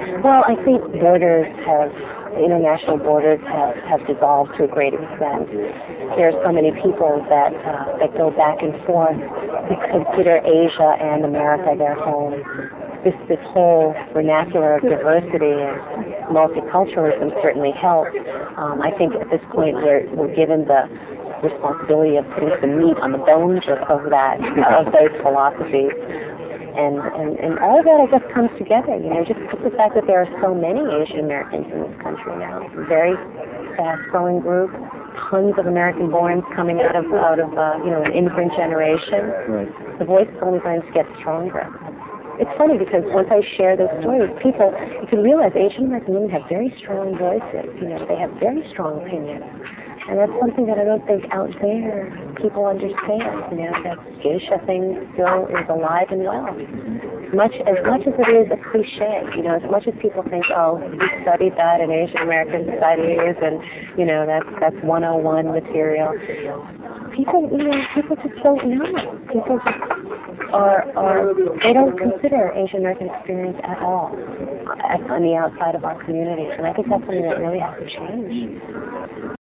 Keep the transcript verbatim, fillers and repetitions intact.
Well, I think borders have, international borders have, have dissolved to a great extent. There are so many people that uh, that go back and forth who consider Asia and America their home. This this whole vernacular of diversity and multiculturalism certainly helps. Um, I think at this point we're we're given the responsibility of putting some meat on the bones of, of that of those philosophies. And, and, and all of that, I guess, comes together, you know, just the fact that there are so many Asian Americans in this country now. It's a very fast-growing group, tons of American-borns coming out of, out of uh, you know, an immigrant generation. Right. The voice is only going to get stronger. It's funny because once I share those stories, people, you can realize Asian American women have very strong voices, you know, they have very strong opinions. And that's something that I don't think out there people understand, you know, that geisha thing still is alive and well. As much, as much as it is a cliche, you know, as much as people think, oh, we studied that in Asian American studies and, you know, that's, that's one oh one material. People, you know, people just don't know. People just are, are they don't consider Asian American experience at all at, on the outside of our communities. And I think that's something that really has to change.